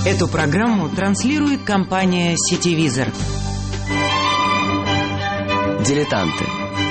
Эту программу транслирует компания «Сетевизор». Дилетанты.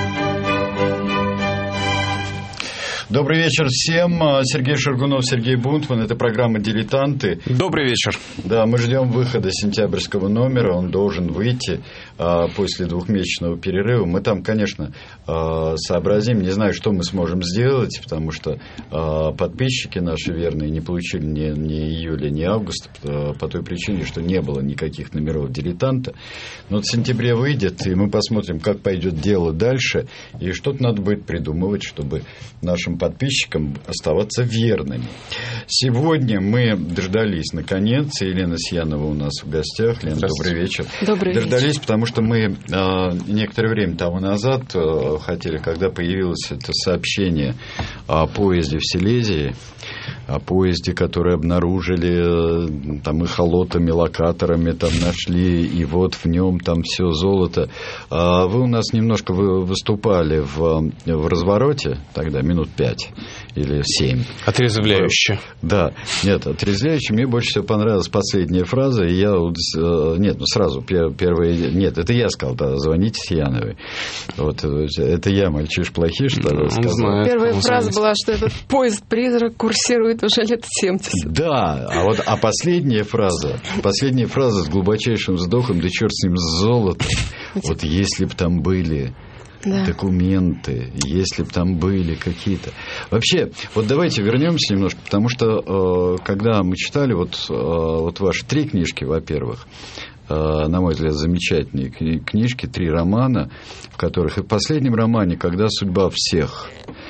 Добрый вечер всем. Сергей Шаргунов, Сергей Бунтман. Это программа «Дилетанты». Добрый вечер. Да, мы ждем выхода сентябрьского номера. Он должен выйти после двухмесячного перерыва. Мы там, конечно, сообразим. Не знаю, что мы сможем сделать, потому что подписчики наши верные не получили ни июля, ни августа по той причине, что не было никаких номеров «Дилетанта». Но в сентябре выйдет, и мы посмотрим, как пойдет дело дальше. И что-то надо будет придумывать, чтобы нашим подписчикам оставаться верными. Сегодня мы дождались, наконец, Елена Сиянова у нас в гостях. Лена, добрый вечер. Добрый вечер. Дождались, потому что мы некоторое время тому назад хотели, когда появилось это сообщение о поезде в Силезии, о поезде, который обнаружили там эхолотами, локаторами, там нашли, и вот в нем там все золото. Вы у нас немножко выступали в развороте тогда, минут 5 или 7. Отрезвляюще. Да. Нет, отрезвляюще. Мне больше всего понравилась последняя фраза. И я... Нет, ну сразу первая... Нет, это я сказал, да, звоните Сияновой. Вот, это я, мальчиш-плохиш, сказал. Первая фраза была, что этот поезд-призрак курсирует уже лет 70. Да, а последняя фраза с глубочайшим вздохом, да черт с ним, с золотом. Вот если бы там были... Да. Документы, если бы там были какие-то... Вообще, вот давайте вернемся немножко, потому что, когда мы читали вот ваши 3 книжки, во-первых, на мой взгляд, замечательные книжки, 3 романа, в которых и в последнем романе «Когда судьба всех...»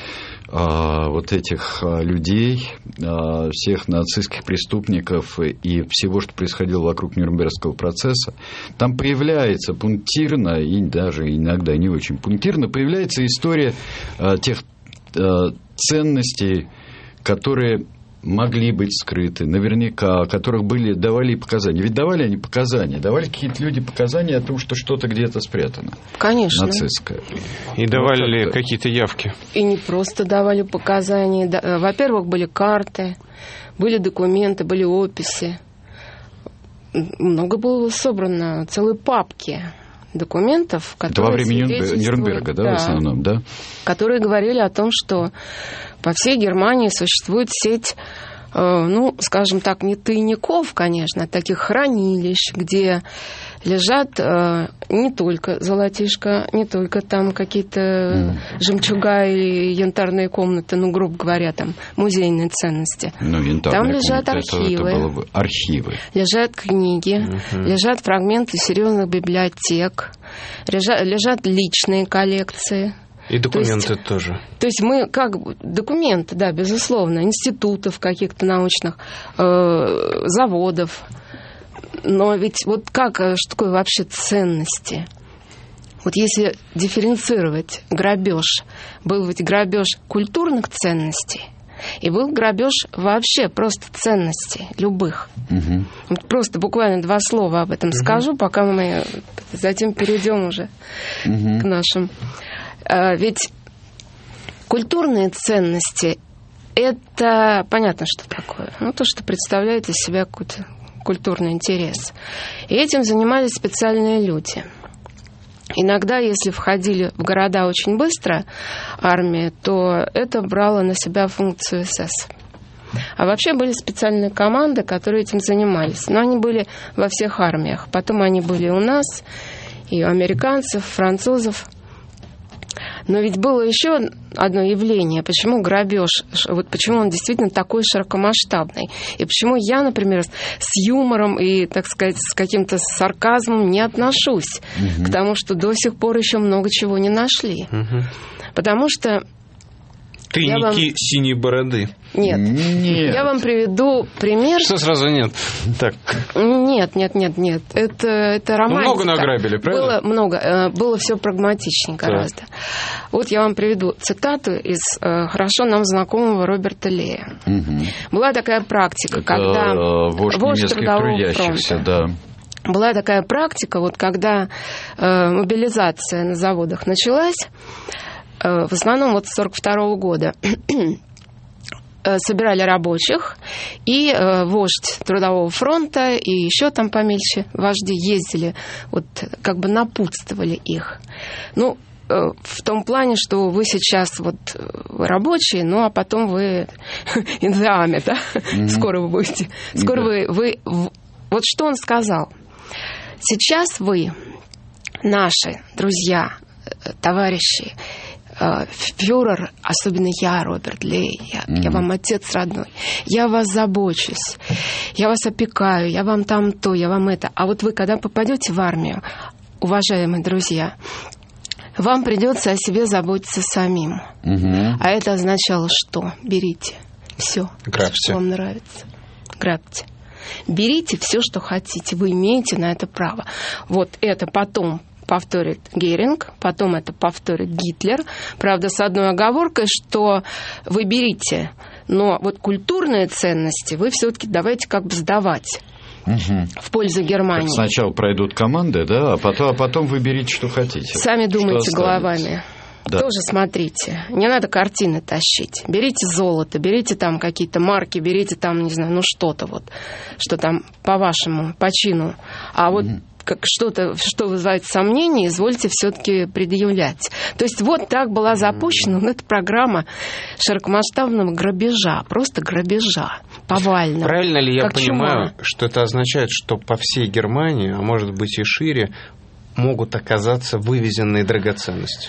вот этих людей, всех нацистских преступников и всего, что происходило вокруг Нюрнбергского процесса, там появляется пунктирно, и даже иногда не очень пунктирно, появляется история тех ценностей, которые могли быть скрыты, наверняка, о которых давали показания. Ведь давали они показания, давали какие-то люди показания о том, что что-то где-то спрятано. Конечно. Нацистское. И давали ли какие-то явки? И не просто давали показания. Во-первых, были карты, были документы, были описи. Много было собрано, целые папки документов, которые... Это во время Нюрнберга, да, в основном, да? Которые говорили о том, что по всей Германии существует сеть, ну, скажем так, не тайников, конечно, а таких хранилищ, где лежат не только золотишко, не только там какие-то жемчуга или янтарные комнаты, ну, грубо говоря, там музейные ценности. Ну, там лежат архивы, это было бы архивы, лежат книги, лежат фрагменты серьезных библиотек, лежат личные коллекции. И документы тоже. То есть мы как бы... Документы, да, безусловно, институтов каких-то научных, заводов. Но ведь вот что такое вообще ценности? Вот если дифференцировать грабеж, был ведь грабеж культурных ценностей, и был грабеж вообще просто ценностей, любых. Вот просто буквально 2 слова об этом скажу, пока мы затем перейдем уже к нашим. Ведь культурные ценности – это понятно, что такое. Ну, то, что представляет из себя какой-то культурный интерес. И этим занимались специальные люди. Иногда, если входили в города очень быстро армия, то это брало на себя функцию СС. А вообще были специальные команды, которые этим занимались. Но они были во всех армиях. Потом они были у нас, и у американцев, французов. Но ведь было еще одно явление, почему грабеж, вот почему он действительно такой широкомасштабный. И почему я, например, с юмором и, так сказать, с каким-то сарказмом не отношусь к тому, что до сих пор еще много чего не нашли. Потому что... Тайники синей бороды. Нет. Я вам приведу пример. Что сразу нет? Так. Нет. Это романтика. Много награбили, правильно? Было много. Было все прагматичнее гораздо. Да. Вот я вам приведу цитату из хорошо нам знакомого Роберта Лея. Была такая практика, это когда... вождь трудового фронта. Да. Была такая практика, вот когда мобилизация на заводах началась, в основном вот с 1942 года собирали рабочих, и вождь Трудового фронта, и еще там помельче вожди ездили, вот как бы напутствовали их. Ну, в том плане, что вы сейчас вот вы рабочие, ну, а потом вы in the army, да? Скоро вы будете. Скоро вы... Вот что он сказал. Сейчас вы, наши друзья, товарищи, фюрер, особенно я, Роберт Лей, я вам отец родной, я о вас забочусь, я вас опекаю, я вам там то, я вам это. А вот вы, когда попадете в армию, уважаемые друзья, вам придется о себе заботиться самим. А это означало что? Берите все, что вам нравится. Грабьте. Берите все, что хотите. Вы имеете на это право. Вот это потом повторит Геринг, потом это повторит Гитлер. Правда, с одной оговоркой, что вы берите, но вот культурные ценности вы все-таки давайте как бы сдавать. В пользу Германии. Так сначала пройдут команды, да, а потом вы берите, что хотите. Сами думайте головами. Да. Тоже смотрите. Не надо картины тащить. Берите золото, берите там какие-то марки, берите там, не знаю, ну что-то вот, что там по вашему, по чину. А вот как что-то, что вызывает сомнения, извольте все-таки предъявлять. То есть вот так была запущена эта программа широкомасштабного грабежа, просто грабежа, повального. Правильно ли я понимаю, что это означает, что по всей Германии, а может быть и шире, могут оказаться вывезенные драгоценности?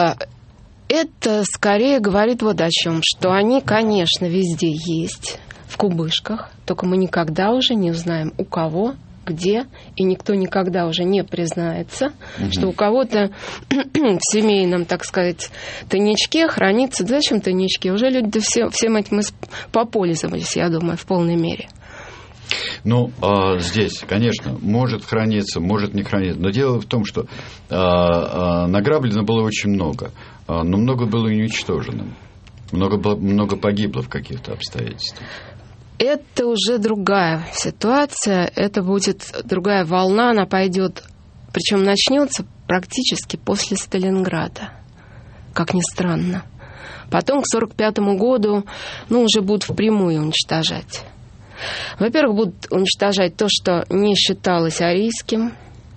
Это скорее говорит вот о чем, что они, конечно, везде есть, в кубышках, только мы никогда уже не узнаем, у кого, где, и никто никогда уже не признается, что у кого-то в семейном, так сказать, тайничке хранится. Да зачем тайнички? Уже люди всем этим попользовались, я думаю, в полной мере. Ну, здесь, конечно, может храниться, может не храниться. Но дело в том, что награблено было очень много, но много было и уничтожено. Много погибло в каких-то обстоятельствах. Это уже другая ситуация, это будет другая волна, она пойдет, причем начнется практически после Сталинграда, как ни странно. Потом к 1945 году, уже будут впрямую уничтожать. Во-первых, будут уничтожать то, что не считалось арийским,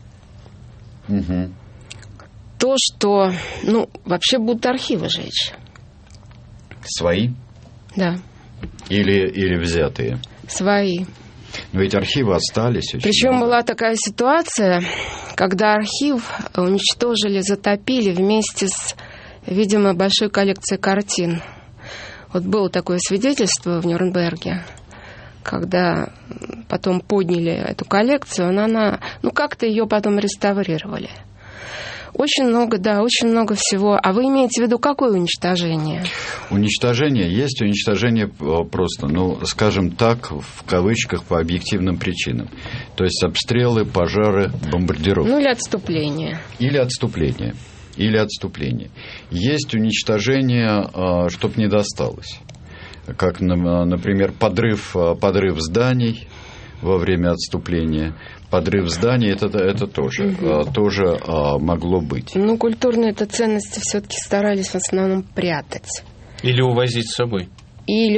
то, что, вообще будут архивы жечь. Свои? Да. Или взятые? Свои. Но ведь архивы остались. Причем была такая ситуация, когда архив уничтожили, затопили вместе с, видимо, большой коллекцией картин. Вот было такое свидетельство в Нюрнберге, когда потом подняли эту коллекцию, она как-то ее потом реставрировали. Очень много, да, очень много всего. А вы имеете в виду какое уничтожение? Уничтожение есть, уничтожение просто, скажем так, в кавычках, по объективным причинам. То есть обстрелы, пожары, бомбардировки. Или отступление. Или отступление. Есть уничтожение, чтоб не досталось. Как, например, подрыв зданий во время отступления. Подрыв зданий это тоже могло быть. Культурные-то ценности все-таки старались в основном прятать. Или увозить с собой. И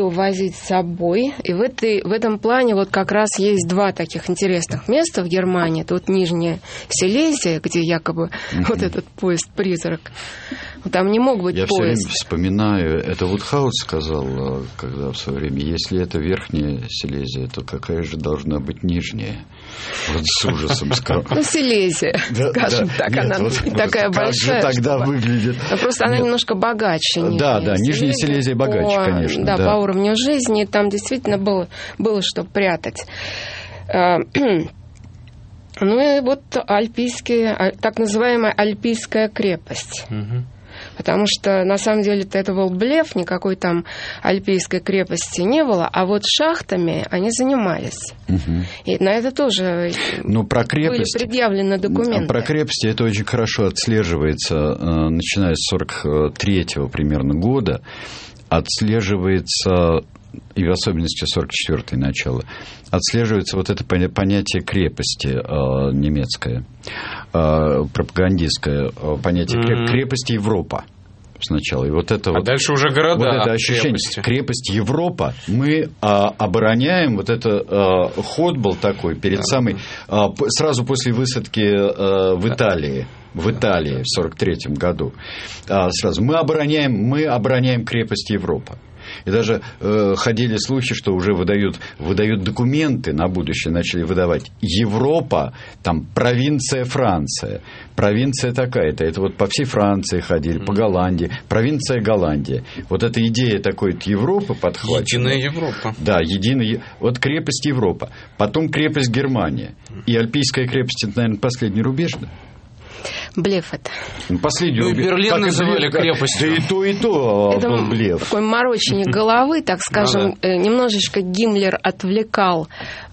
в этом плане вот как раз есть два таких интересных места в Германии. Это вот Нижняя Силезия, где якобы вот этот поезд-призрак. Там не мог быть поезд. Я все время вспоминаю, это Вудхаус сказал, когда в свое время, если это Верхняя Силезия, то какая же должна быть Нижняя? Вот с ужасом сказал. Силезия, скажем так, она такая большая. Как же тогда выглядит? Просто она немножко богаче. Да, Нижняя Силезия богаче, конечно. Да, по уровню жизни, там действительно было что прятать. И вот так называемая Альпийская крепость. Потому что, на самом деле, это был блеф, никакой там Альпийской крепости не было, а вот шахтами они занимались. И на это тоже были предъявлены документы. Про крепости это очень хорошо отслеживается, начиная с 43-го примерно года, отслеживается, и в особенности 44-е начало, отслеживается вот это понятие крепости немецкое, пропагандистское понятие крепости Европа. сначала. И вот это дальше уже города. Вот это ощущение. Крепость Европа. Мы обороняем. Вот это ход был такой перед самой... сразу после высадки в Италии. В 1943 году. Сразу. Мы обороняем крепость Европа. И даже ходили слухи, что уже выдают документы на будущее, начали выдавать. Европа, там провинция Франция, провинция такая-то. Это вот по всей Франции ходили, по Голландии, провинция Голландия. Вот эта идея такой Европы подхвачена. Единая Европа. Да, вот крепость Европа. Потом крепость Германия. И Альпийская крепость, это, наверное, последний рубеж, да? Блеф это. Последний рубеж. Берлин как называли крепостью. Да и то это был блеф. Такое морочение головы, так скажем, немножечко Гиммлер отвлекал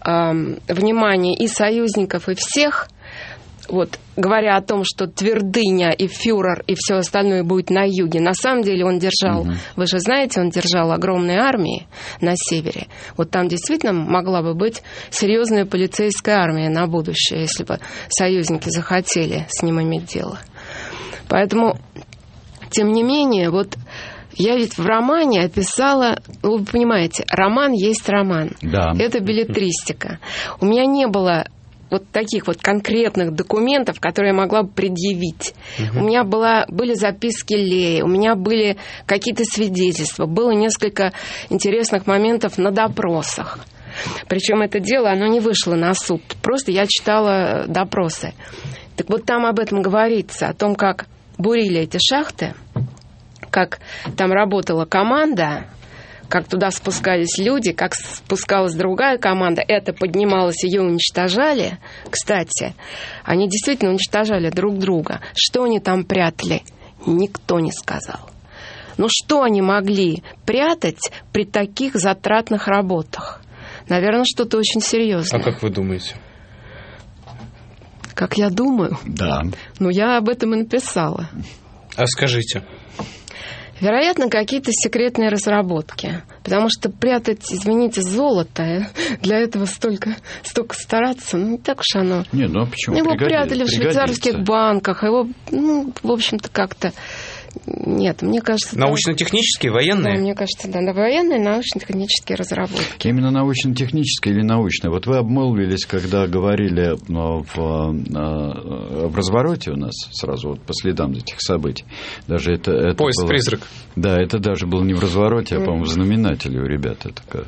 внимание и союзников, и всех, вот, говоря о том, что твердыня и фюрер и все остальное будет на юге. На самом деле он держал, вы же знаете, он держал огромные армии на севере. Вот там действительно могла бы быть серьезная полицейская армия на будущее, если бы союзники захотели с ним иметь дело. Поэтому, тем не менее, вот я ведь в романе описала, вы понимаете, роман есть роман. Да. Это беллетристика. У меня не было вот таких вот конкретных документов, которые я могла бы предъявить. У меня были записки Леи, у меня были какие-то свидетельства, было несколько интересных моментов на допросах. Причем это дело, оно не вышло на суд, просто я читала допросы. Так вот там об этом говорится, о том, как бурили эти шахты, как там работала команда, как туда спускались люди, как спускалась другая команда, это поднималось, ее уничтожали. Кстати, они действительно уничтожали друг друга. Что они там прятали, никто не сказал. Но что они могли прятать при таких затратных работах? Наверное, что-то очень серьезное. А как вы думаете? Как я думаю? Да. Ну, я об этом и написала. А скажите. Вероятно, какие-то секретные разработки. Потому что прятать, извините, золото, для этого столько стараться, ну, не так уж оно. Не, ну а почему? Его прятали в швейцарских банках, его, в общем-то, как-то... Нет, мне кажется... Научно-технические, военные? Да, мне кажется, да, военные научно-технические разработки. Именно научно-технические или научные? Вот вы обмолвились, когда говорили в развороте у нас сразу вот по следам этих событий. Даже это Поезд-призрак. Да, это даже было не в развороте, а, по-моему, в знаменателе у ребят это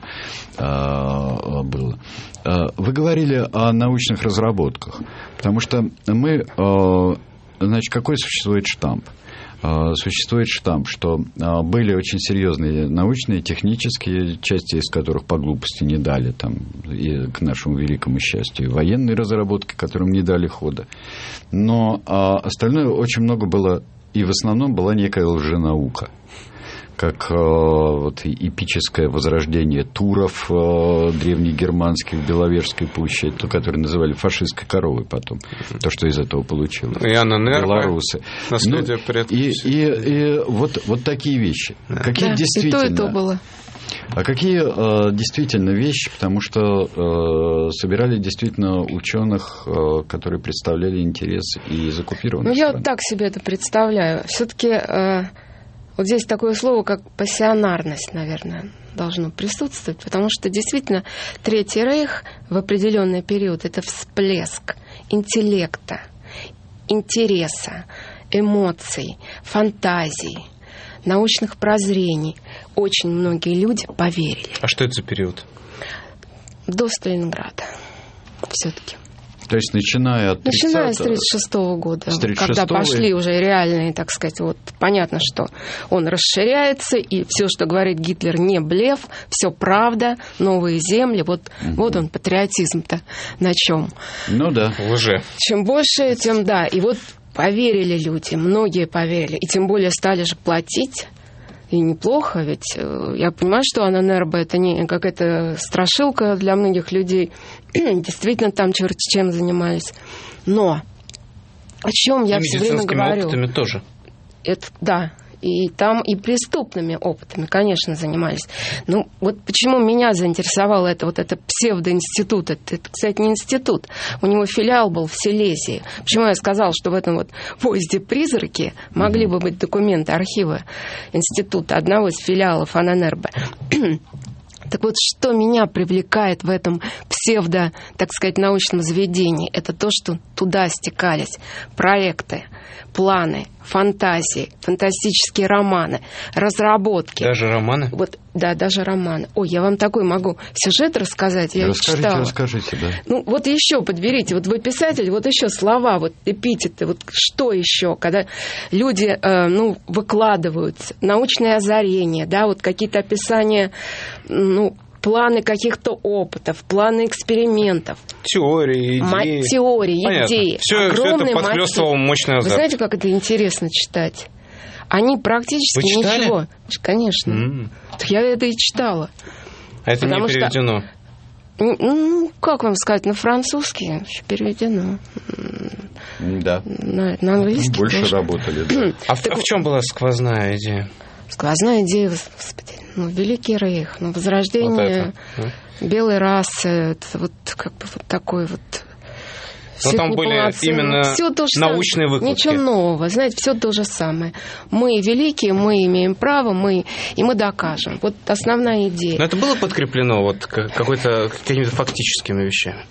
было. Вы говорили о научных разработках, потому что мы... Значит, какой существует штамп? Существует штамп, что были очень серьезные научные, технические части, из которых по глупости не дали, там, и к нашему великому счастью, и военные разработки, которым не дали хода. Но остальное очень много было, и в основном была некая лженаука. Как вот эпическое возрождение туров древнегерманских в Беловежской пуще, то, которые называли фашистской коровой потом, то, что из этого получилось. И Анна Нерва, белорусы. наследие предков. И вот такие вещи. Да. Какие Да, действительно... и то было. А какие действительно вещи, потому что собирали действительно ученых, которые представляли интерес и из оккупированных стран? Я вот так себе это представляю. Все-таки... Вот здесь такое слово, как пассионарность, наверное, должно присутствовать, потому что действительно Третий Рейх в определенный период – это всплеск интеллекта, интереса, эмоций, фантазий, научных прозрений. Очень многие люди поверили. А что это за период? До Сталинграда все-таки. То есть, начиная с 1936 года, когда пошли уже реальные, так сказать, вот понятно, что он расширяется, и все, что говорит Гитлер, не блеф, все правда, новые земли, вот он, патриотизм-то на чем? Ну да. Лже. Чем больше, тем да. И вот поверили люди, многие поверили, и тем более стали же платить. И неплохо, ведь я понимаю, что Анна Нерва это не какая-то страшилка для многих людей. Действительно, там черти чем занимались. Но о чем я все время говорю? Медицинскими опытами тоже. Это, да. И там и преступными опытами, конечно, занимались. Ну, вот почему меня заинтересовало это псевдоинститут. Это, кстати, не институт. У него филиал был в Силезии. Почему я сказала, что в этом поезде «Призраки» могли бы быть документы архива института, одного из филиалов Анэнербе. Так вот, что меня привлекает в этом псевдо, так сказать, научном заведении, это то, что туда стекались проекты, планы, фантазии, фантастические романы, разработки. Даже романы? Вот, да, даже романы. Ой, я вам такой могу сюжет рассказать, я читала. Расскажите, да. Ну, вот еще подберите, вот вы писатель, вот еще слова, вот эпитеты, вот что еще, когда люди, выкладывают научные озарения, да, вот какие-то описания, планы каких-то опытов, планы экспериментов. Теории, идеи. Теории, идеи. Все это подхлёстывал мощный азарт. Вы знаете, как это интересно читать? Они практически ничего. Конечно. Я это и читала. А это не переведено? Как вам сказать, на французский переведено. Да. На английский больше тоже. Работали, да. А в чем была сквозная идея? Сквозная идея, господи, Великий Рейх, возрождение белой расы, это вот как бы вот такой вот. Но там были именно научные выкладки. Ничего нового, знаете, все то же самое. Мы великие, мы имеем право, и мы докажем. Вот основная идея. Но это было подкреплено какими-то фактическими вещами?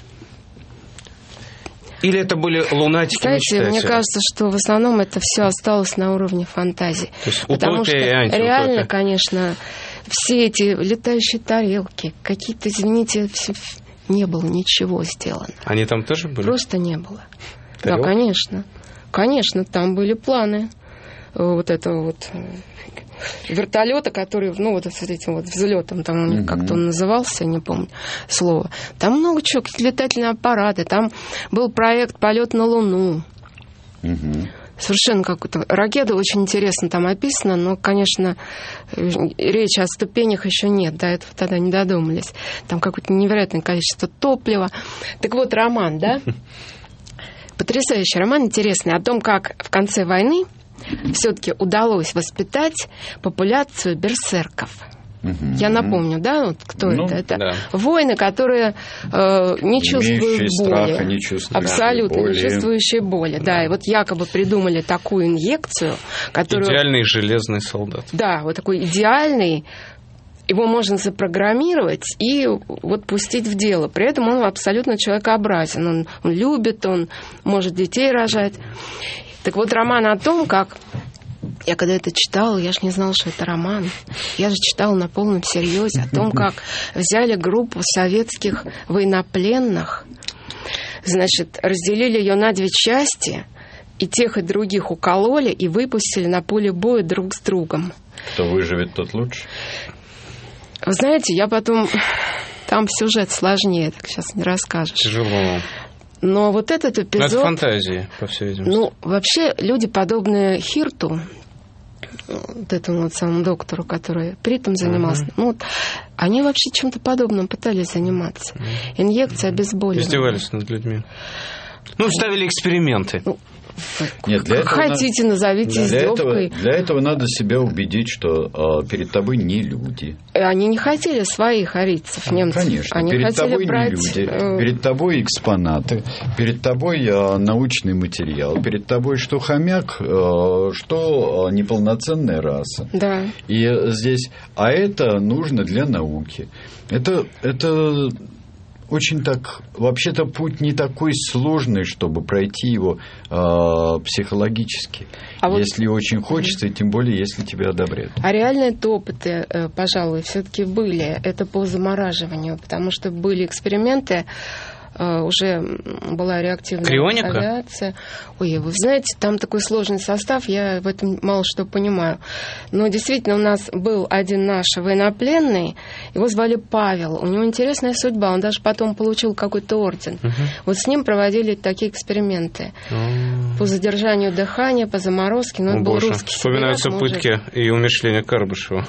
Или это были лунатики? Знаете, мне кажется, что в основном это все осталось на уровне фантазии. Потому что реально, конечно, все эти летающие тарелки, какие-то, извините, не было ничего сделано. Они там тоже были? Просто не было. Тарелки? Да, конечно. Конечно, там были планы вот этого вертолета, который, с этим взлетом, там у них как-то он назывался, не помню слово. Там много чего, какие-то летательные аппараты, там был проект «Полет на Луну». Совершенно какую-то ракета очень интересно там описана, но, конечно, речи о ступенях еще нет, до этого тогда не додумались. Там какое-то невероятное количество топлива. Так вот, роман, да? Потрясающий роман, интересный, о том, как в конце войны все-таки удалось воспитать популяцию берсерков. Я напомню, да, кто это? Это воины, которые не чувствуют боли. Страха, не чувствуют абсолютно боли. Не чувствующие боли. Да, и вот якобы придумали такую инъекцию, которую... Идеальный железный солдат. Да, вот такой идеальный. Его можно запрограммировать и вот пустить в дело. При этом он абсолютно человекообразен. Он любит, он может детей рожать. Так вот, роман о том, как... Я когда это читала, я же не знала, что это роман. Я же читала на полном серьезе о том, как взяли группу советских военнопленных, значит, разделили ее на 2 части, и тех, и других укололи, и выпустили на поле боя друг с другом. Кто выживет, тот лучше. Вы знаете, я потом... Там сюжет сложнее, так сейчас не расскажешь. Тяжело. Но вот этот эпизод... Но это фантазии, по всей видимости. Вообще, люди, подобные Хирту, вот этому самому доктору, который притом занимался, они вообще чем-то подобным пытались заниматься. Инъекция обезболивания. Издевались над людьми. Ставили эксперименты. Нет, для этого хотите, назовите издевкой. Для этого надо себя убедить, что перед тобой не люди. Они не хотели своих арийцев, немцев. Конечно, они перед хотели тобой брать... не люди, перед тобой экспонаты, перед тобой научный материал, перед тобой что хомяк, что неполноценная раса. Да. И здесь, это нужно для науки. Это очень так, вообще-то путь не такой сложный, чтобы пройти его психологически. Если очень хочется, и тем более, если тебя одобряют. А реальные-то опыты, пожалуй, все-таки были. Это по замораживанию, потому что были эксперименты, уже была реактивная авиация. Ой, вы знаете, там такой сложный состав, я в этом мало что понимаю. Но действительно у нас был один наш военнопленный, его звали Павел. У него интересная судьба, он даже потом получил какой-то орден. Вот с ним проводили такие эксперименты. По задержанию дыхания, по заморозке. Но он был русский. Вспоминаются пытки и умерщвление Карбышева.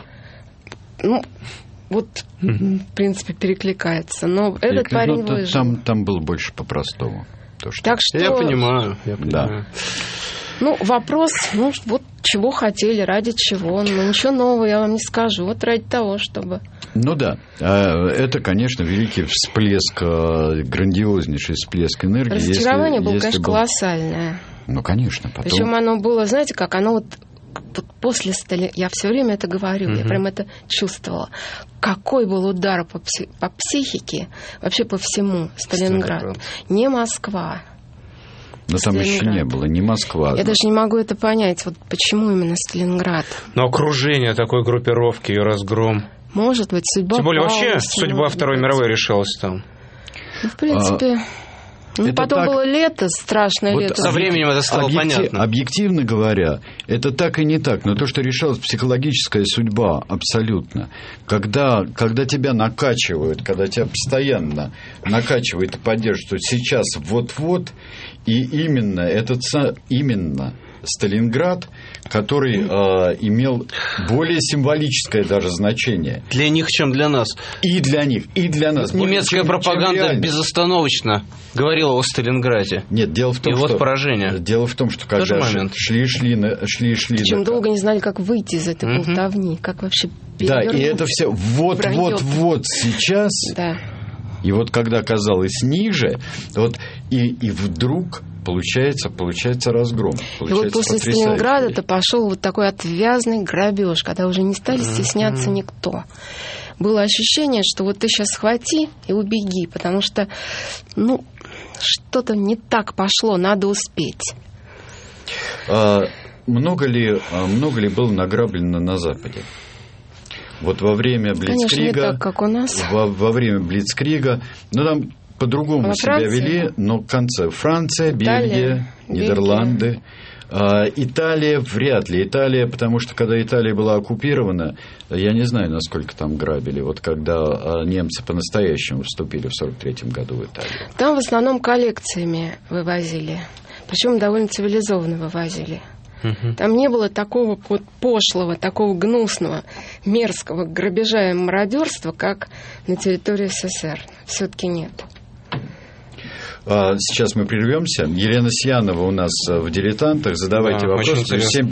Вот, в принципе, перекликается. Но этот парень выжил. Там было больше по-простому. Так что... Я понимаю. Да. Вопрос, чего хотели, ради чего. Ну, ничего нового я вам не скажу. Вот ради того, чтобы... Ну да, это, конечно, великий всплеск, грандиознейший всплеск энергии. Разочарование было, конечно, колоссальное. Ну, конечно. Потом... Причем оно было, знаете, как оно вот после Сталинграда, я все время это говорю, я прям это чувствовала. Какой был удар по психике, вообще по всему Сталинград. Не Москва. Но там еще не было, не Москва. Я даже не могу это понять, вот почему именно Сталинград. Но окружение такой группировки и разгром. Может быть, судьба. Тем более вообще судьба Второй мировой решилась там. Ну, в принципе... потом так... было лето, страшное лето. Со временем это стало понятно. Объективно говоря, это так и не так. Но то, что решалась психологическая судьба, абсолютно. Когда тебя накачивают, когда тебя постоянно накачивают и поддерживают, сейчас вот-вот, и именно Сталинград, который имел более символическое даже значение. Для них, чем для нас. И для них, и для нас. Немецкая пропаганда безостановочно говорила о Сталинграде. Нет, дело в том, что... поражение. Дело в том, что когда шли... Причем долго не знали, как выйти из этой болтовни, как вообще перевернуть. Да, и это все вот сейчас... Да. И вот когда оказалось ниже, вот и вдруг... Получается разгром. И вот после Сталинграда-то пошел вот такой отвязный грабеж, когда уже не стали стесняться никто. Было ощущение, что вот ты сейчас схвати и убеги, потому что, что-то не так пошло, надо успеть. Много ли было награблено на Западе? Вот во время Блицкрига... Конечно, не так, как у нас. Во время Блицкрига... там по-другому себя вели, но в конце Франция, Бельгия, Нидерланды, Италия вряд ли. Италия, потому что когда Италия была оккупирована, я не знаю, насколько там грабили, вот когда немцы по-настоящему вступили в 1943 году в Италию. Там в основном коллекциями вывозили, причем довольно цивилизованно вывозили. Там не было такого вот пошлого, такого гнусного, мерзкого грабежа и мародерства, как на территории СССР. Все-таки нет. Сейчас мы прервемся. Елена Сьянова у нас в «Дилетантах». Задавайте вопросы. 7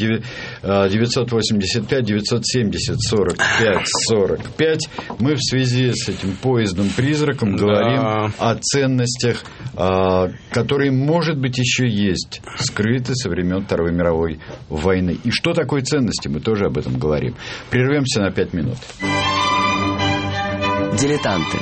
985 970 45 45. Мы в связи с этим поездом-призраком говорим о ценностях, которые, может быть, еще есть, скрыты со времен Второй мировой войны. И что такое ценности? Мы тоже об этом говорим. Прервемся на 5 минут. «Дилетанты».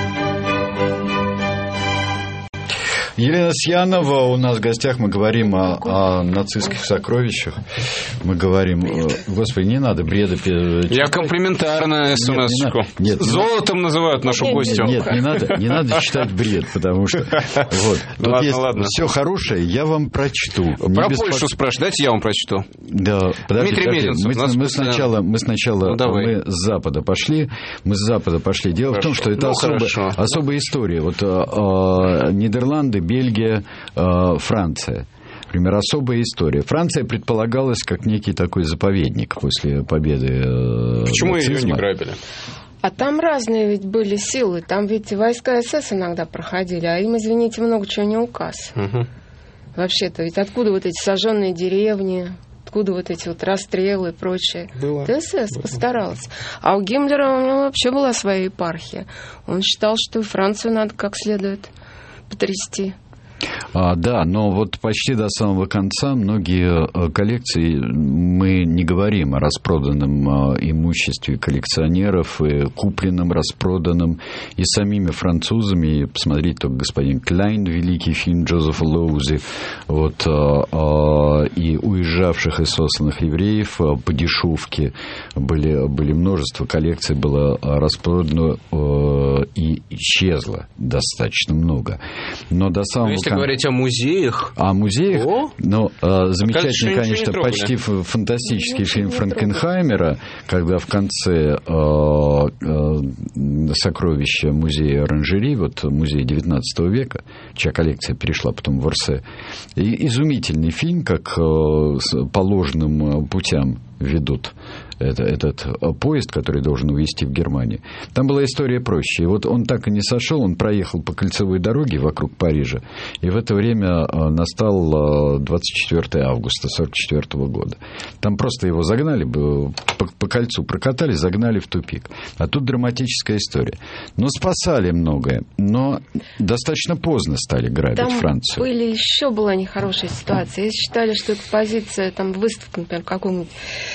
Елена Сьянова у нас в гостях. Мы говорим о нацистских сокровищах. Мы говорим... Господи, не надо бреда... Я комплиментарно смс-очку. Золотом называют нашу гостью. Нет, не надо читать бред, потому что... Тут есть все хорошее, я вам прочту. Про Польшу спрашивают, дайте я вам прочту. Да, подождите. Мы сначала мы с Запада пошли. Дело в том, что это особая история. Вот Нидерланды, Бельгия, Франция. Например, особая история. Франция предполагалась как некий такой заповедник после победы Почему нацизма. ее не грабили? А там разные ведь были силы. Там ведь войска СС иногда проходили, а им, извините, много чего не указ. Вообще-то, ведь откуда вот эти сожженные деревни, откуда вот эти вот расстрелы и прочее? СС постаралась. А у Гиммлера у него вообще была своя епархия. Он считал, что и Францию надо как следует потрясти. Да, но вот почти до самого конца многие коллекции, мы не говорим о распроданном имуществе коллекционеров, и купленном, распроданном и самими французами. Посмотрите только «Господин Кляйн», великий фильм Джозефа Лоузи, вот, и уезжавших и сосланных евреев по дешевке были множество коллекций, было распродано и исчезло достаточно много. Но до самого Если говорить о музеях... О музеях? Ну, замечательный, конечно, почти фантастический фильм Франкенхаймера, когда в конце сокровища музея оранжерей, вот музей XIX века, чья коллекция перешла потом в Орсе, изумительный фильм, как по ложным путям ведут этот поезд, который должен увезти в Германию. Там была история проще. И вот он так и не сошел, он проехал по кольцевой дороге вокруг Парижа, и в это время настал 24 августа 1944 года. Там просто его загнали, по кольцу прокатали, загнали в тупик. А тут драматическая история. Ну, спасали многое, но достаточно поздно стали грабить там Францию. Еще была нехорошая ситуация. Если считали, что экспозиция, там, выставка, например, какого-нибудь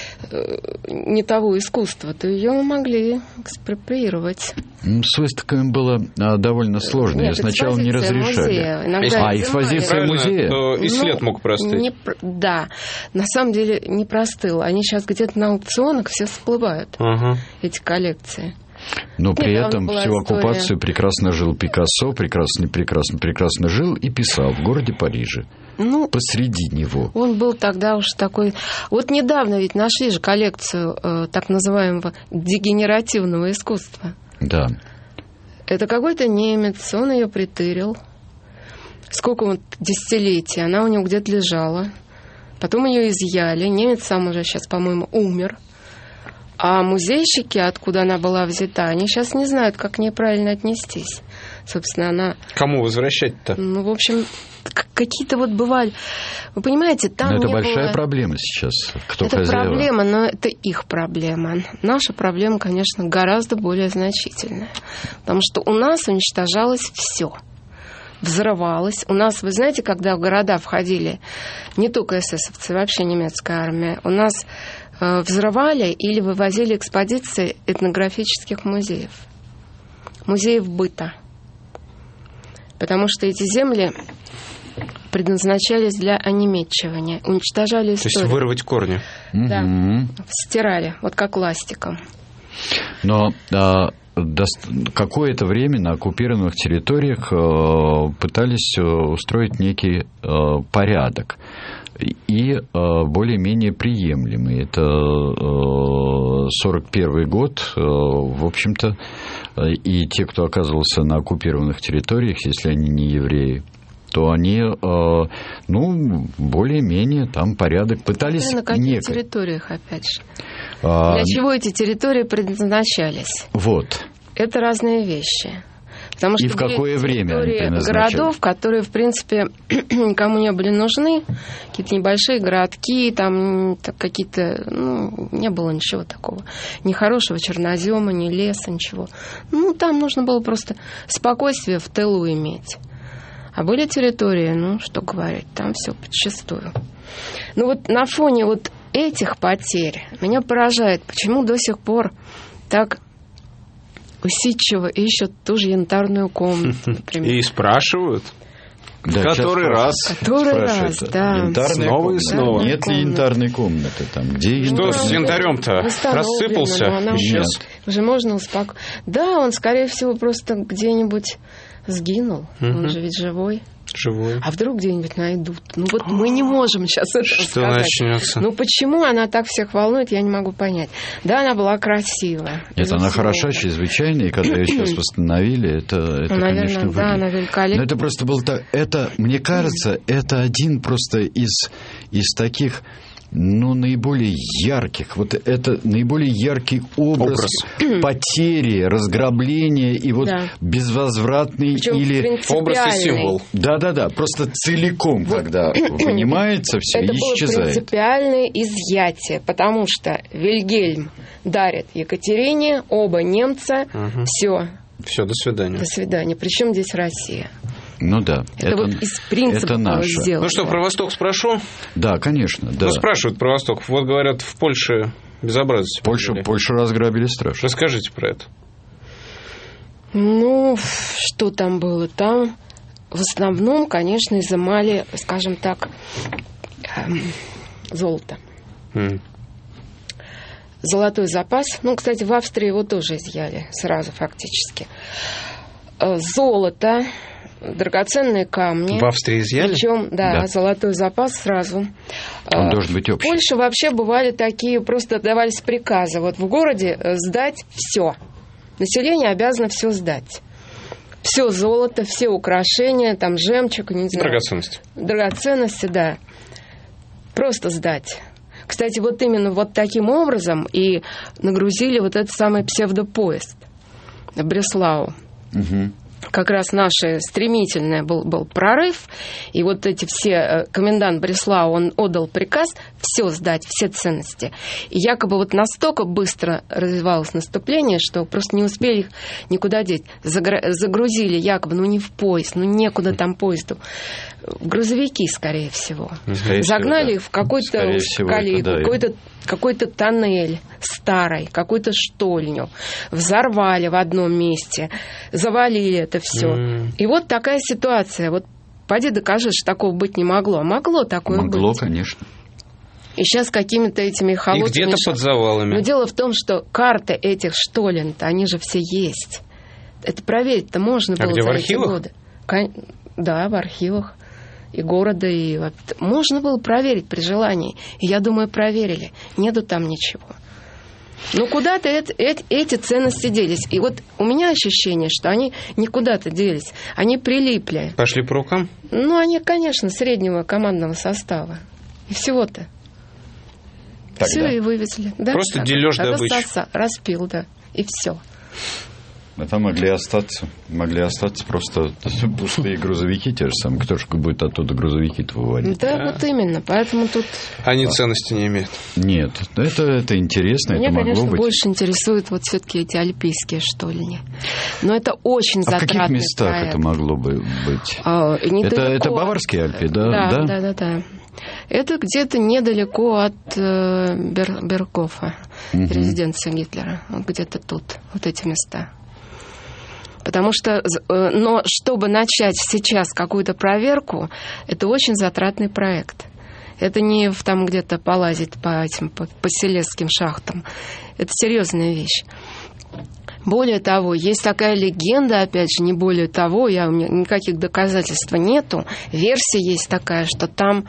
не того искусства, то ее могли экспроприировать. С выставками было довольно сложно. Ее сначала не разрешали. Экспозиция музея? То и след мог простыть. Да. На самом деле не простыл. Они сейчас где-то на аукционах все всплывают, эти коллекции. Но при этом всю оккупацию прекрасно жил Пикассо, прекрасно жил и писал в городе Париже. Ну, посреди него. Он был тогда уж такой... Вот недавно ведь нашли же коллекцию так называемого дегенеративного искусства. Да. Это какой-то немец, он ее притырил. Сколько вот десятилетий, она у него где-то лежала. Потом ее изъяли. Немец сам уже сейчас, по-моему, умер. А музейщики, откуда она была взята, они сейчас не знают, как к ней правильно отнестись. Собственно, она... Кому возвращать-то? Ну, в общем, какие-то вот бывали... Вы понимаете, там но это не большая было... проблема сейчас. Кто это хозяева? Проблема, но это их проблема. Наша проблема, конечно, гораздо более значительная. Потому что у нас уничтожалось все. Взрывалось. У нас, вы знаете, когда в города входили не только эсэсовцы, вообще немецкая армия, у нас взрывали или вывозили экспозиции этнографических музеев. Музеев быта. Потому что эти земли предназначались для онемечивания. Уничтожали историю. То есть вырвать корни. Да. Стирали. Вот как ластиком. Но... какое-то время на оккупированных территориях пытались устроить некий порядок и более-менее приемлемый. Это 1941 год, в общем-то, и те, кто оказывался на оккупированных территориях, если они не евреи, то они, более-менее там порядок пытались... На каких территориях, опять же? Для чего эти территории предназначались? Вот. Это разные вещи. Потому что и в какое время они предназначались? Городов, которые, в принципе, никому не были нужны, какие-то небольшие городки, там какие-то, не было ничего такого. Ни хорошего чернозема, ни леса, ничего. Там нужно было просто спокойствие в тылу иметь. А были территории, что говорить, там все подчистую. На фоне этих потерь меня поражает, почему до сих пор так усидчиво ищут ту же янтарную комнату, например. И спрашивают. Да, который раз. Который раз, да. Янтарная снова комната. И снова. Нет ли янтарной комнаты там? Где что с янтарем-то? Рассыпался? Исчез? Уже можно успокоить. Да, он, скорее всего, просто где-нибудь сгинул. Он же ведь живой. Живой. А вдруг где-нибудь найдут? Мы не можем сейчас это что сказать. Начнется? Почему она так всех волнует, я не могу понять. Да, она была красивая. Нет, она хороша, чрезвычайно, и когда ее сейчас восстановили, это наверное, конечно, выглядит. Да, она великолепна. Но это просто был так... мне кажется, это один просто из таких... наиболее ярких. Вот это наиболее яркий образ потери, разграбления и безвозвратный или... Образ и символ. Да-да-да, просто целиком, когда вынимается все и исчезает. Это было принципиальное изъятие, потому что Вильгельм дарит Екатерине, оба немца, все. Все, до свидания. До свидания. Причем здесь Россия. Да. Это из принципа было сделано. Про Восток спрошу? Да, конечно. Да. Спрашивают про Восток. Вот говорят, в Польше безобразие. Польшу разграбили страшно. Расскажите про это. Что там было? Там в основном, конечно, изымали, скажем так, золото. Золотой запас. Кстати, в Австрии его тоже изъяли сразу фактически. Золото, драгоценные камни. В Австрии изъяли? Причем, да, золотой запас сразу. Он должен быть общий. В Польше вообще бывали такие, просто давались приказы. В городе сдать все. Население обязано все сдать. Все золото, все украшения, там жемчуг, не знаю. Драгоценности. Драгоценности, да. Просто сдать. Кстати, вот именно вот таким образом и нагрузили вот этот самый псевдопоезд в Бреслау. Угу. Как раз наш стремительный был прорыв, и вот эти все, комендант Бреслау, он отдал приказ все сдать, все ценности. И якобы вот настолько быстро развивалось наступление, что просто не успели их никуда деть. Загрузили якобы, не в поезд, некуда там поезду, в грузовики, скорее всего. Загнали их в какую-то коллейку, какой-то тоннель старый, какую-то штольню, взорвали в одном месте, завалили это все. И вот такая ситуация. Вот поди докажи, что такого быть не могло. А могло такое быть. Могло, конечно. И сейчас какими-то этими холодными... И где-то под завалами. Но дело в том, что карты этих штолен-то, они же все есть. Это проверить-то можно было где, за в эти архивах? годы. Да, в архивах. И города, и... Можно было проверить при желании. И я думаю, проверили. Нету там ничего. Но куда-то эти ценности делись. И вот у меня ощущение, что они не куда-то делись. Они прилипли. Пошли по рукам? Они, конечно, среднего командного состава. И всего-то. Тогда. Все и вывезли. Да, просто дележ добычи. Распил, да. И все. Это могли остаться просто пустые грузовики те же самые. Кто же будет оттуда грузовики-то выводить? Да, вот именно. Поэтому тут... Они ценности не имеют. Нет, это интересно, Меня, это могло конечно, быть. больше интересуют вот все-таки эти альпийские штольни. Но это очень затратный в каких местах проект. это могло бы быть? Это Баварские Альпы, да? Да. Это где-то недалеко от Бергхофа, резиденции Гитлера. Вот где-то тут, вот эти места. Потому что, но чтобы начать сейчас какую-то проверку, это очень затратный проект. Это не там где-то полазить по селезским шахтам. Это серьезная вещь. Более того, есть такая легенда, опять же, не более того, у меня никаких доказательств нету. Версия есть такая, что там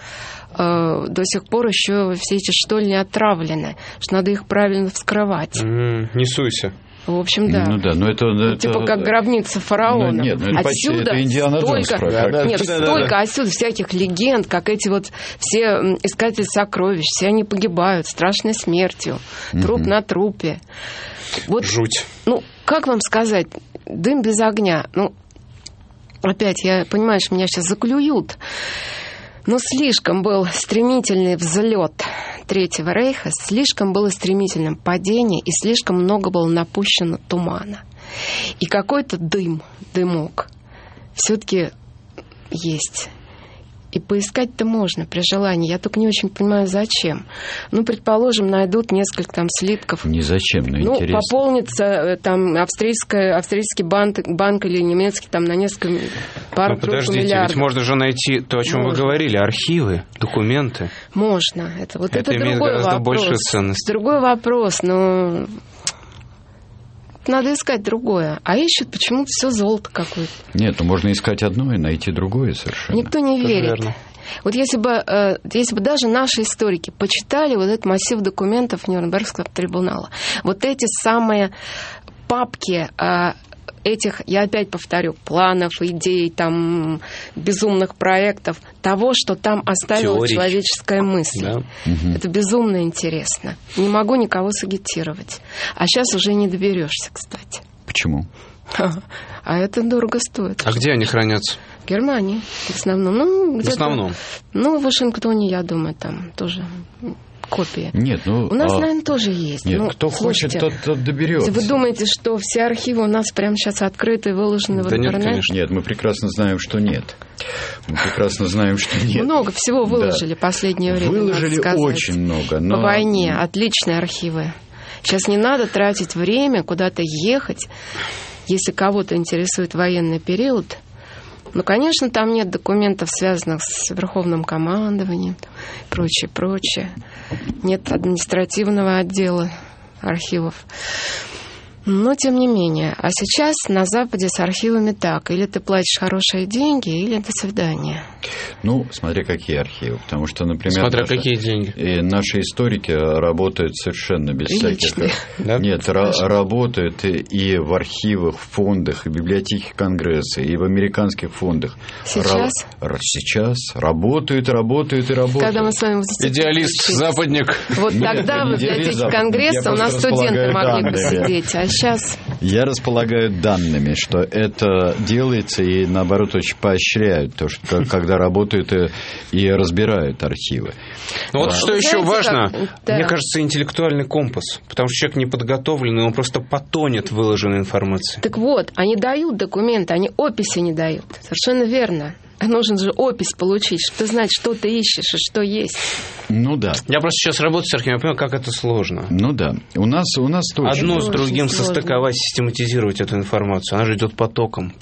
до сих пор еще все эти штольни отравлены, что надо их правильно вскрывать. Не суйся. В общем, да. Но это типа как гробница фараона. Нет, почти отсюда это Индиана Джонс. Столько отсюда всяких легенд, как эти вот все искатели сокровищ, все они погибают страшной смертью, труп на трупе. Вот, жуть. Как вам сказать, дым без огня. Опять, я понимаю, что меня сейчас заклюют, но слишком был стремительный взлет Третьего рейха, слишком было стремительным падение, и слишком много было напущено тумана. И какой-то дымок все-таки есть. И поискать-то можно при желании. Я только не очень понимаю, зачем. Предположим, найдут несколько там слитков. Не зачем, но интересно. Пополнится там австрийский банк или немецкий там на несколько миллиардов. Подождите, ведь можно же найти то, о чем вы говорили, архивы, документы. Можно. Это имеет другой гораздо вопрос. большую ценность. Другой вопрос, но... Надо искать другое. А ищут почему-то все золото какое-то. Нет, можно искать одно и найти другое совершенно. Никто не верит. Верно. Вот если бы даже наши историки почитали вот этот массив документов Нюрнбергского трибунала, вот эти самые папки этих, я опять повторю, планов, идей, там, безумных проектов, того, что там оставила человеческая мысль. Да. Это безумно интересно. Не могу никого сагитировать. А сейчас уже не доберешься, кстати. Почему? А это дорого стоит. А где они хранятся? В Германии, в основном. В основном? В Вашингтоне, я думаю, там тоже копии. Нет, у нас, наверное, тоже есть. Нет, кто хочет, тот доберется. Вы думаете, что все архивы у нас прямо сейчас открыты и выложены в интернет? Нет, конечно. Нет, мы прекрасно знаем, что нет. Много всего выложили в последнее время. Выложили очень много. По войне. Отличные архивы. Сейчас не надо тратить время, куда-то ехать. Если кого-то интересует военный период, конечно, там нет документов, связанных с верховным командованием, прочее. Нет административного отдела архивов. Но, тем не менее. А сейчас на Западе с архивами так. Или ты платишь хорошие деньги, или до свидания. Ну, смотря какие архивы, потому что, например... Смотря какие деньги. Наши историки работают совершенно без всяких... Да? Нет, работают и в архивах, в фондах, и в библиотеке Конгресса, и в американских фондах. Сейчас работают. Когда мы с вами... Идеалист, западник. Вот тогда в библиотеке Конгресса у нас студенты могли бы сидеть, а сейчас... Я располагаю данными, что это делается, и наоборот очень поощряют то, что когда работают и разбирают архивы. Ну вот что еще важно, Да. мне кажется, интеллектуальный компас, потому что человек неподготовленный, он просто потонет в выложенной информации. Так вот, они дают документы, они описи не дают. Совершенно верно. Нужно же опись получить, чтобы знать, что ты ищешь и что есть. Ну да. Я просто сейчас работаю с архивом, я понимаю, как это сложно. Ну да. У нас тоже. Одно с другим сложно. состыковать, систематизировать эту информацию. Она же идет потоком.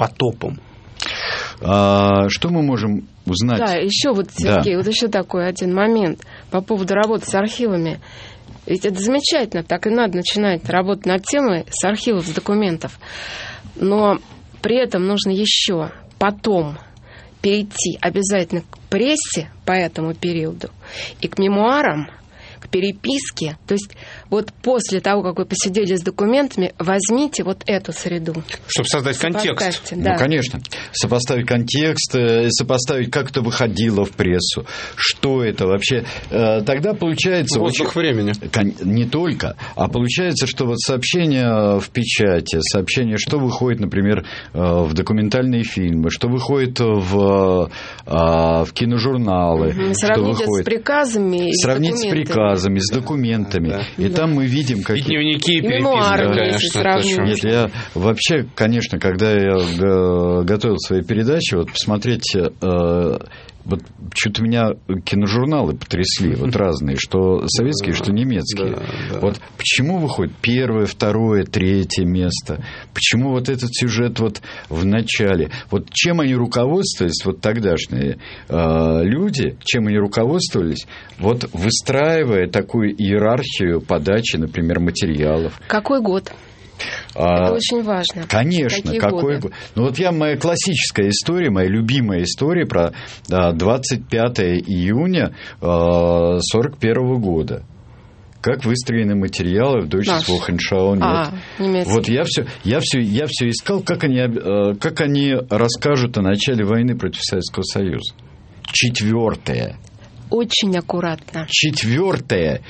Что мы можем узнать? Да, еще вот, Сергей, вот еще такой один момент по поводу работы с архивами. Ведь это замечательно, так и надо начинать работать над темой с архивов, с документов. Но при этом нужно еще потом перейти обязательно к прессе по этому периоду и к мемуарам, к переписке. То есть вот после того, как вы посидели с документами, возьмите вот эту среду. Чтобы создать контекст. Да. Ну, конечно. Сопоставить контекст, сопоставить, как это выходило в прессу, что это вообще. Тогда получается... Воздух времени. Не только, а получается, что вот сообщение в печати, сообщение, что выходит, например, в документальные фильмы, что выходит в киножурналы. Сравнить с приказами и сравнить с приказами, с документами. Да. И там мы видим, как... И дневники, и мемуары, конечно. Нет, я вообще, конечно, когда я готовил свои передачи, вот посмотреть... Вот что-то меня киножурналы потрясли, вот разные, что советские, что немецкие. Да. Вот почему выходит первое, второе, третье место? Почему вот этот сюжет вот в начале? Вот чем они руководствовались, вот тогдашние люди, чем они руководствовались, вот выстраивая такую иерархию подачи, например, материалов? Какой год? Это очень важно. Конечно, какой год. Ну вот моя классическая история, моя любимая история про 25 июня 1941 года. Как выстроены материалы в Deutsches Wochenschau. Вот я все искал, как они расскажут о начале войны против Советского Союза. 4. Очень аккуратно. 4.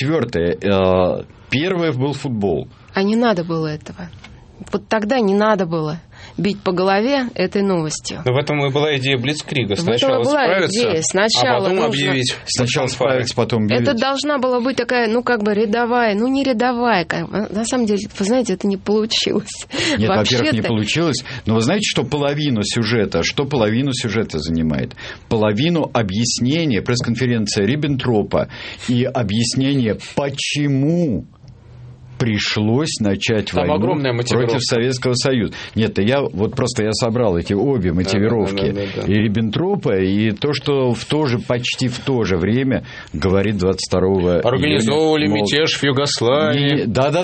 Первое был футбол. А не надо было этого. Вот тогда не надо было бить по голове этой новостью. Но в этом и была идея Блицкрига. Сначала справиться, а потом объявить. Сначала справиться, потом объявить. Это должна была быть такая, рядовая, не рядовая. На самом деле, вы знаете, это не получилось. Нет, во-первых, не получилось. Но вы знаете, что половину сюжета занимает? Половину объяснения, пресс-конференция Риббентропа и объяснение, почему пришлось начать войну против Советского Союза. Нет, я собрал эти обе мотивировки. Да. И Риббентропа, и то, что почти в то же время говорит 22 Организовывали мятеж в Югославии.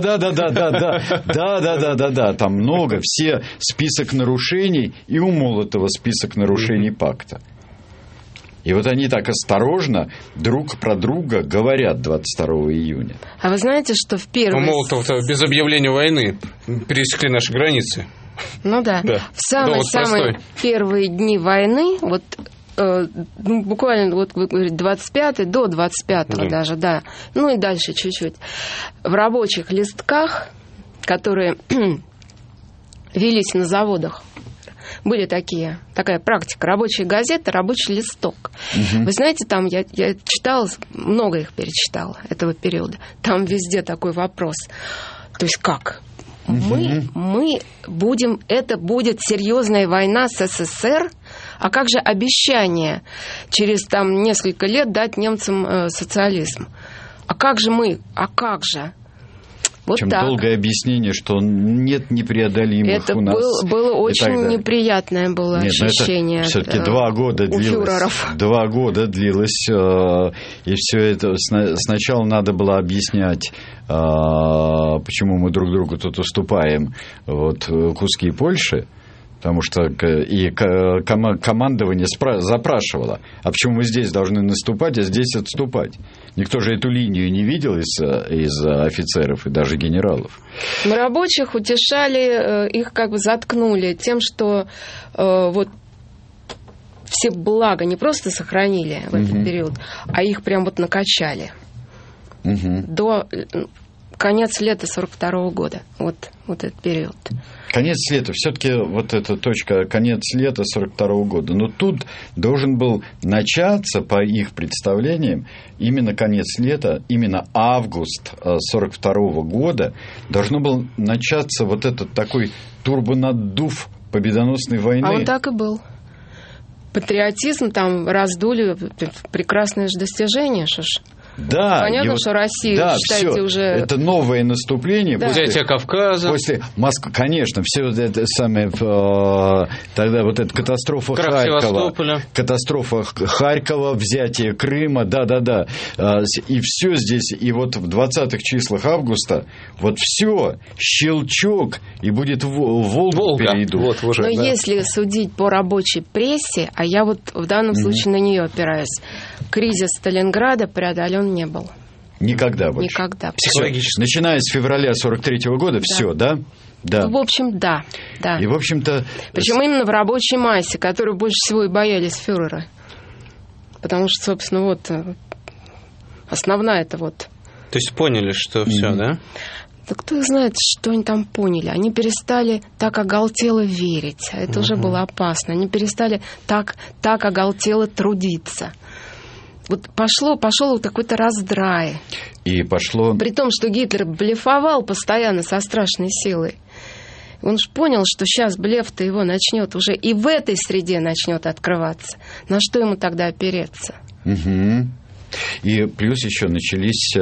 Да. Там много. Все список нарушений, и у Молотова список нарушений пакта. И вот они так осторожно друг про друга говорят 22 июня. А вы знаете, что в первый... Молотов-то без объявления войны пересекли наши границы. Ну да. В самые первые дни войны, буквально, вы говорите, 25 до 25 даже, да. Ну и дальше чуть-чуть. В рабочих листках, которые велись на заводах, были такая практика. Рабочая газета, рабочий листок. Вы знаете, там я читала, много их перечитала этого периода. Там везде такой вопрос. То есть как? Мы будем... Это будет серьезная война с СССР? А как же обещание через несколько лет дать немцам социализм? А как же мы? А как же? Вот Чем так. долгое объяснение, что нет непреодолимых это у нас. Это было очень неприятное ощущение. Это все-таки 2 года длилось. 2 года длилось, и все это сначала надо было объяснять, почему мы друг другу тут уступаем куски Польши. Потому что и командование запрашивало, а почему мы здесь должны наступать, а здесь отступать? Никто же эту линию не видел из офицеров и даже генералов. Мы рабочих утешали, их как бы заткнули тем, что вот все блага не просто сохранили в этот период, а их прям вот накачали. До конец лета 42 года. Вот этот период. Конец лета. Все-таки вот эта точка, конец лета 42 года. Но тут должен был начаться, по их представлениям, именно конец лета, именно август 42 года, должно было начаться вот этот такой турбонаддув победоносной войны. А он так и был. Патриотизм там раздули, прекрасное же достижение, что ж. Да, понятно, что Россия, да, считайте, всё, уже... это новое наступление. Да. Взятие Кавказа. После Москвы, конечно, все это самое... Тогда вот эта катастрофа Харькова, взятие Крыма, да. И все здесь, и вот в 20-х числах августа, вот все, щелчок, и будет Волгу перейдут. Вот, но если судить по рабочей прессе, а я вот в данном случае на нее опираюсь, кризис Сталинграда преодолен не был. Никогда больше. Никогда. Психологически. Начиная с февраля 43-го года, все, да? Да. Ну, в общем, да. И, в общем-то... Причем именно в рабочей массе, которые больше всего и боялись фюрера. Потому что, собственно, вот основная это вот... То есть поняли, что все, да? Да кто знает, что они там поняли. Они перестали так оголтело верить. А это уже было опасно. Они перестали так оголтело трудиться. Вот пошел вот какой-то раздрай. И пошло... При том, что Гитлер блефовал постоянно со страшной силой. Он же понял, что сейчас блеф-то его начнет уже и в этой среде начнет открываться. На что ему тогда опереться? Угу. И плюс еще начались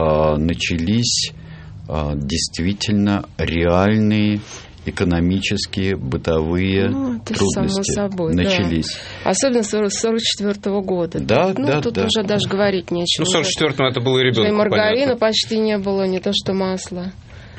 действительно реальные экономические, бытовые трудности. Само собой, начались. Да. Особенно с 1944 года. Да. Тут уже даже говорить нечего. В 1944-м это было и ребенку. И маргарина понятно. почти не было, не то что масла.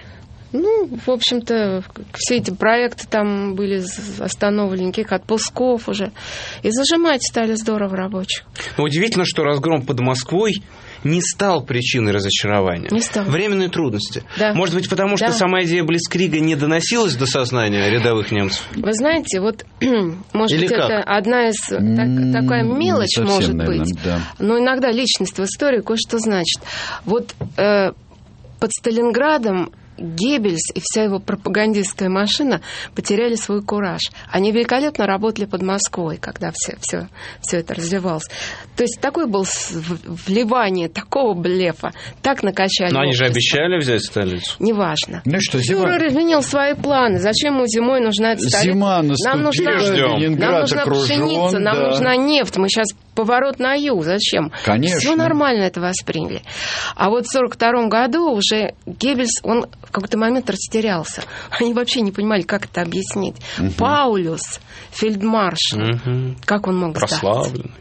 В общем-то, все эти проекты там были остановлены, никаких отпусков уже. И зажимать стали здорово рабочих. Но удивительно, что разгром под Москвой не стал причиной разочарования. Не стал. Временные трудности. Да. Может быть, потому что сама идея Блицкрига не доносилась до сознания рядовых немцев? Вы знаете, вот, может Или быть, как? это одна из... такая мелочь, совсем, может наверное, быть. да. Но иногда личность в истории кое-что значит. Вот под Сталинградом Геббельс и вся его пропагандистская машина потеряли свой кураж. Они великолепно работали под Москвой, когда все это развивалось. То есть такое было вливание такого блефа, так накачали. Но они же общество. обещали взять столицу. Неважно. Ну что, зима... Фюрер изменил свои планы. Зачем ему зимой нужна эта столица? Зима наступила, нам нужна Ленинград окружен, пшеница, нам да. нужна нефть. Мы сейчас поворот на юг. Зачем? Конечно. Все нормально это восприняли. А вот в 1942 году уже Геббельс, он в какой-то момент растерялся. Они вообще не понимали, как это объяснить. Паулюс, фельдмаршал, как он мог сдаться? Прославленный.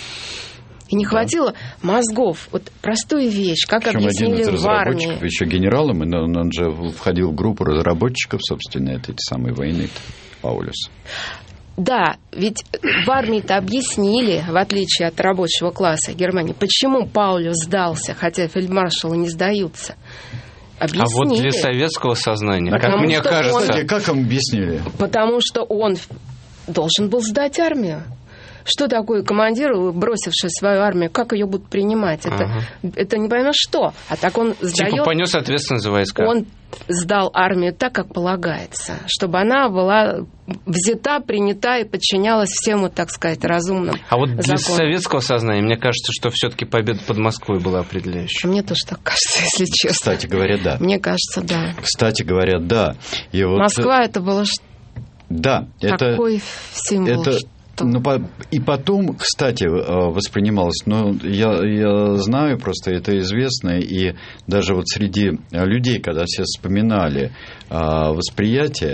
И не хватило мозгов. Вот простую вещь, как Причем объяснили один из в армии. разработчиков, еще генералом, он же входил в группу разработчиков, собственно, этой самой войны, Паулюс. Да, ведь в армии-то объяснили, в отличие от рабочего класса Германии, почему Паулюс сдался, хотя фельдмаршалы не сдаются. Объяснили. А вот для советского сознания, как Потому мне что кажется... Кстати, как им объяснили? Потому что он должен был сдать армию. Что такое командир, бросивший свою армию, как ее будут принимать? Это не поймешь что. А так он сдает... Типа понес ответственность за войска. Он сдал армию так, как полагается, чтобы она была взята, принята и подчинялась всем, вот, так сказать, разумным А вот для законам. советского сознания, мне кажется, что все-таки победа под Москвой была определяющей. Мне тоже так кажется, если честно. Кстати говоря, да. Мне кажется, да. Кстати говоря, да. И вот, Москва это было да, такой символ. И потом, кстати, воспринималось, я знаю, просто это известно, и даже вот среди людей, когда все вспоминали восприятие,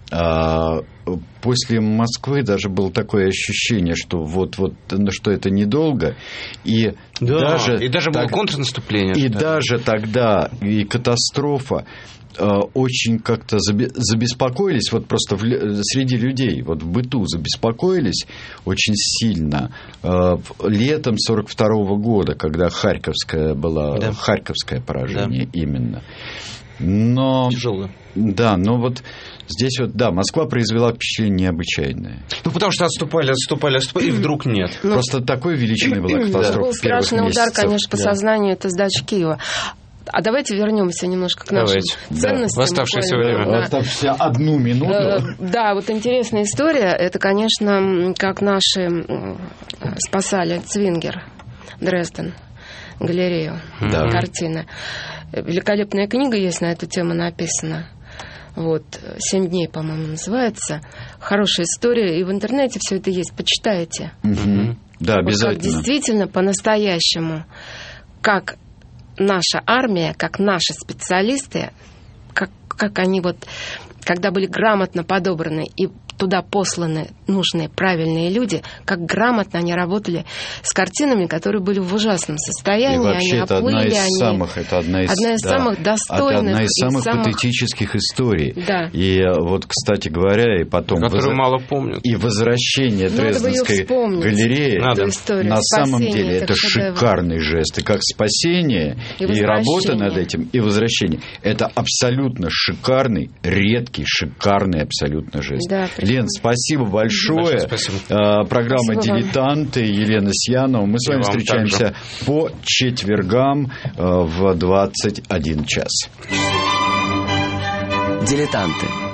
После Москвы даже было такое ощущение, что что это недолго, и даже было контрнаступление. И даже тогда и катастрофа. Очень как-то забеспокоились, вот просто среди людей, вот в быту забеспокоились очень сильно летом 1942 года, когда Харьковское поражение именно. Но, тяжело. Да, но вот здесь Москва произвела впечатление необычайное. Потому что отступали, и вдруг нет. Просто такой величины была катастрофа. Был страшный удар, конечно, по сознанию, это сдача Киева. А давайте вернемся немножко к нашим ценностям. В оставшееся время. В оставшуюся 1 минуту. Да, вот интересная история. Это, конечно, как наши спасали Цвингер, Дрезден, галерею, картины. Великолепная книга есть на эту тему написана. 7 дней, по-моему, называется. Хорошая история. И в интернете все это есть. Почитайте. Да, обязательно. Как действительно, по-настоящему, как наша армия, как наши специалисты, как они когда были грамотно подобраны и туда посланы нужные, правильные люди, как грамотно они работали с картинами, которые были в ужасном состоянии. И вообще, они это оплыли, одна из самых достойных. Одна из самых патетических историй. Да. И кстати говоря, и потом... Которую мало помнят. И возвращение Дрезденской галереи на самом деле это шикарный жест. И как спасение, и работа над этим, и возвращение. Это абсолютно шикарный, редкий, шикарный абсолютно жест. Да, Лен, спасибо большое. Спасибо. Программа «Дилетанты», Елена Сьянова. Мы с вами встречаемся по четвергам в 21 час. «Дилетанты».